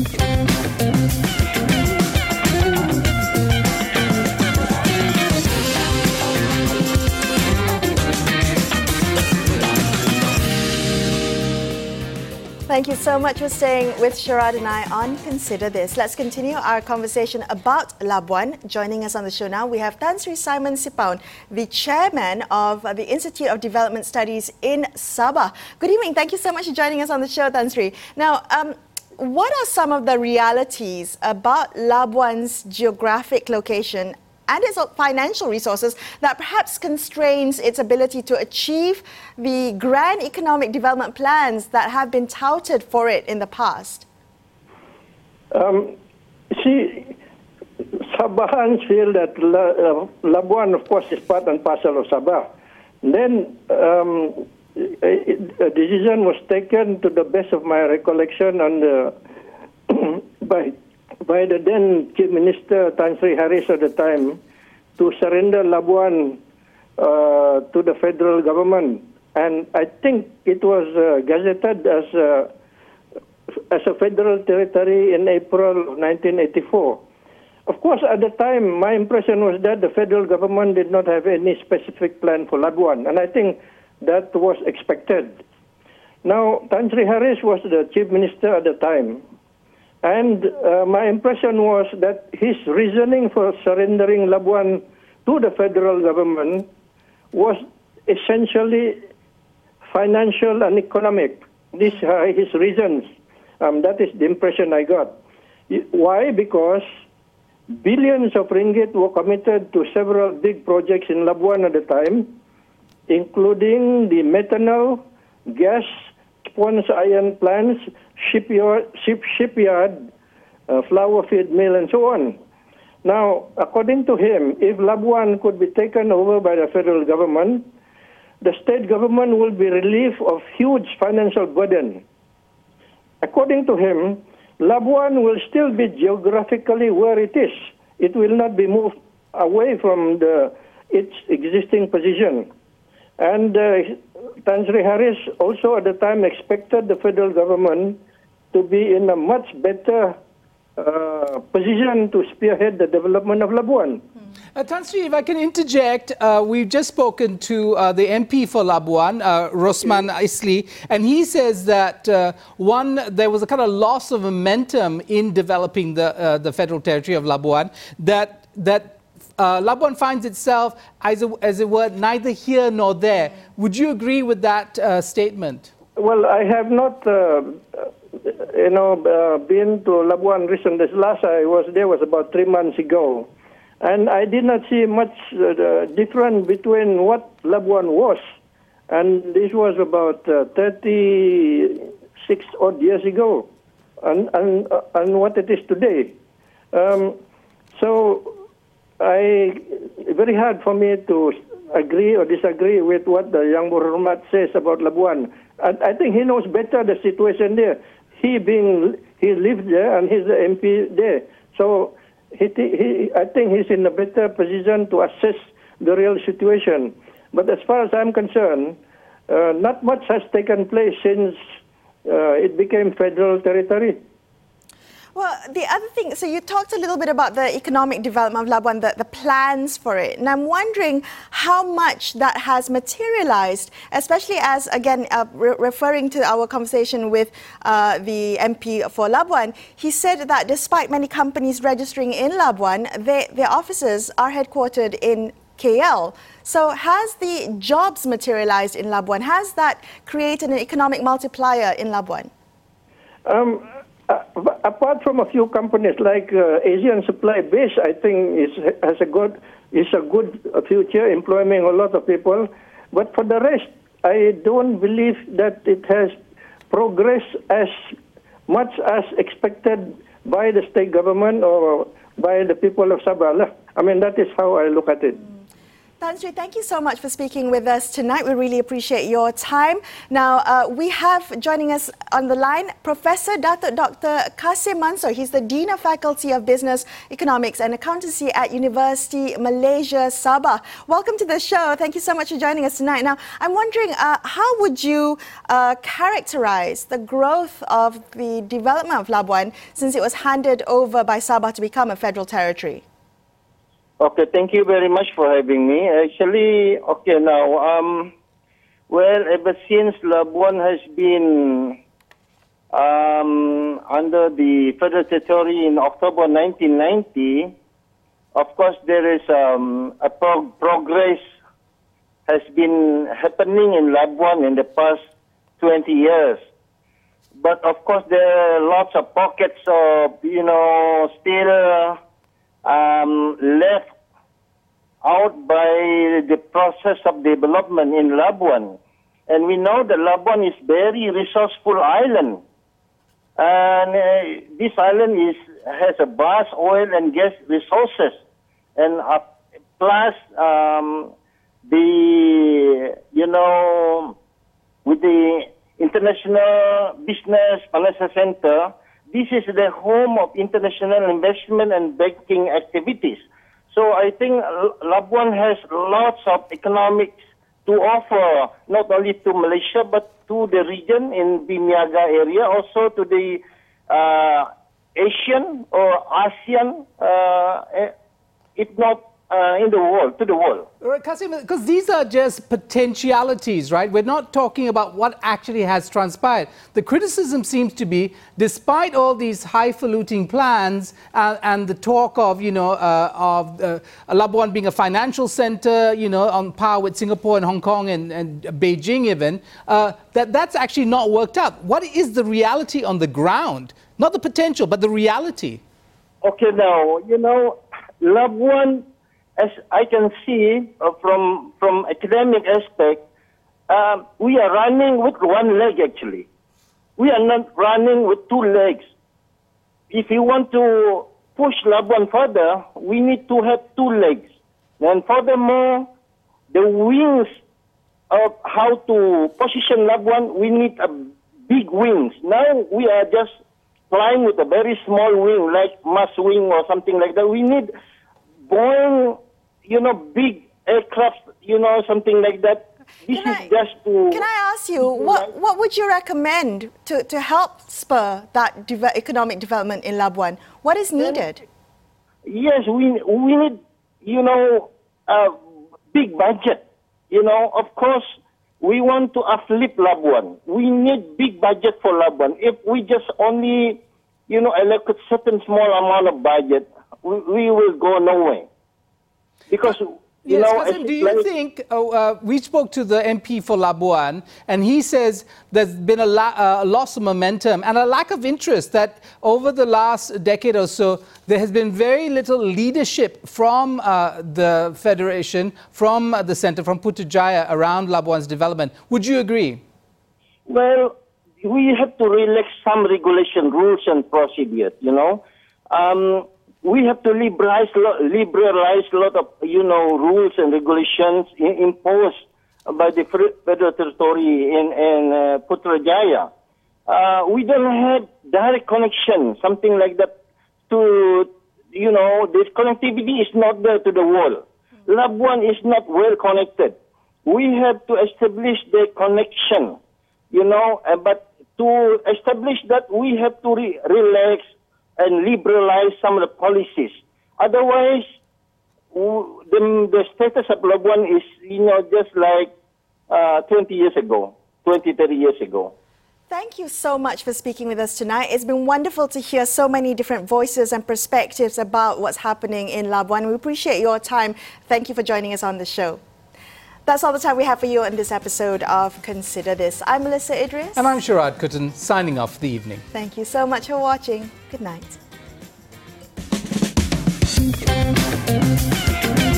Thank you so much for staying with Sharad and I on Consider This. Let's continue our conversation about Labuan. Joining us on the show now, we have Tan Sri Simon Sipaun, the chairman of the Institute of Development Studies in Sabah. Good evening. Thank you so much for joining us on the show, Tan Sri. Now, what are some of the realities about Labuan's geographic location and its financial resources that perhaps constrains its ability to achieve the grand economic development plans that have been touted for it in the past? Sabahans feel that Labuan, of course, is part and parcel of Sabah. Then a decision was taken, to the best of my recollection, by the then Chief Minister Tan Sri Haris at the time, to surrender Labuan to the federal government. And I think it was gazetted as a federal territory in April 1984. Of course, at the time, my impression was that the federal government did not have any specific plan for Labuan, and I think that was expected. Now, Tan Sri Haris was the Chief Minister at the time, and my impression was that his reasoning for surrendering Labuan to the federal government was essentially financial and economic. These are his reasons. That is the impression I got. Why? Because billions of ringgit were committed to several big projects in Labuan at the time, including the methanol, gas, sponge iron plants, shipyard, flour feed mill, and so on. Now, according to him, if Labuan could be taken over by the federal government, the state government will be relieved of huge financial burden. According to him, Labuan will still be geographically where it is. It will not be moved away from its existing position. And Tan Sri Haris also at the time expected the federal government to be in a much better position to spearhead the development of Labuan. Tan Sri, if I can interject, we've just spoken to the MP for Labuan, Rosman Isli, and he says that there was a kind of loss of momentum in developing the federal territory of Labuan, that Labuan finds itself, as it were, neither here nor there. Would you agree with that statement? Well, I have not been to Labuan recently. The last I was there was about 3 months ago. And I did not see much difference between what Labuan was, and this was about 36 odd years ago, and what it is today. So very hard for me to agree or disagree with what the Yang Berhormat says about Labuan. I think he knows better the situation there. He lived there and he's the MP there. So I think he's in a better position to assess the real situation. But as far as I'm concerned, not much has taken place since it became federal territory. Well, the other thing, so you talked a little bit about the economic development of Labuan, the plans for it. And I'm wondering how much that has materialized, especially as, again, referring to our conversation with the MP for Labuan, he said that despite many companies registering in Labuan, their offices are headquartered in KL. So has the jobs materialized in Labuan? Has that created an economic multiplier in Labuan? Apart from a few companies like Asian Supply Base, I think is a good future, employing a lot of people. But for the rest, I don't believe that it has progressed as much as expected by the state government or by the people of Sabah. I mean, that is how I look at it. Tan Sri, thank you so much for speaking with us tonight. We really appreciate your time. Now, we have joining us on the line Professor Datuk Dr. Kasim Mansor. He's the Dean of Faculty of Business, Economics and Accountancy at University Malaysia, Sabah. Welcome to the show. Thank you so much for joining us tonight. Now, I'm wondering, how would you characterize the growth of the development of Labuan since it was handed over by Sabah to become a federal territory? Okay, thank you very much for having me. Actually, okay, now, well, ever since Labuan has been under the federal territory in October 1990, of course, there is a progress has been happening in Labuan in the past 20 years. But of course, there are lots of pockets of, still left out by the process of development in Labuan. And we know that Labuan is very resourceful island. And this island has a vast oil and gas resources. And plus, with the International Business Financial Center, this is the home of international investment and banking activities. So I think Labuan has lots of economics to offer, not only to Malaysia, but to the region in the Niaga area, also to the Asian or ASEAN, if not in the world, to the world. Right, Kasim, because these are just potentialities, right? We're not talking about what actually has transpired. The criticism seems to be, despite all these highfalutin plans and the talk of, Labuan being a financial center, on par with Singapore and Hong Kong and Beijing even, that's actually not worked out. What is the reality on the ground? Not the potential, but the reality. Okay, now, Labuan, as I can see from academic aspect, we are running with one leg actually. We are not running with two legs. If you want to push Labuan further, we need to have two legs. And furthermore, the wings of how to position Labuan, we need a big wings. Now we are just flying with a very small wing, like Mars wing or something like that. We need Boeing, big aircraft, something like that. This is just to... Can I ask you, what would you recommend to help spur that economic development in Labuan? What is needed? Yes, we need, a big budget. Of course, we want to uplift Labuan. We need big budget for Labuan. If we just only, allocate certain small amount of budget, we will go nowhere. Because, Kasim, do you think, we spoke to the MP for Labuan, and he says there's been a loss of momentum and a lack of interest, that over the last decade or so, there has been very little leadership from the Federation, from the centre, from Putrajaya around Labuan's development. Would you agree? Well, we have to relax some regulation rules and procedures, we have to liberalize a lot of, rules and regulations imposed by the federal territory in Putrajaya. We don't have direct connection, something like that, to, the connectivity is not there to the world. Labuan is not well connected. We have to establish the connection, but to establish that, we have to relax and liberalize some of the policies. Otherwise, the status of Labuan is, just like 20 years ago, 20, 30 years ago. Thank you so much for speaking with us tonight. It's been wonderful to hear so many different voices and perspectives about what's happening in Labuan. We appreciate your time. Thank you for joining us on the show. That's all the time we have for you in this episode of Consider This. I'm Melissa Idris. And I'm Sharad Kuttan, signing off for the evening. Thank you so much for watching. Good night.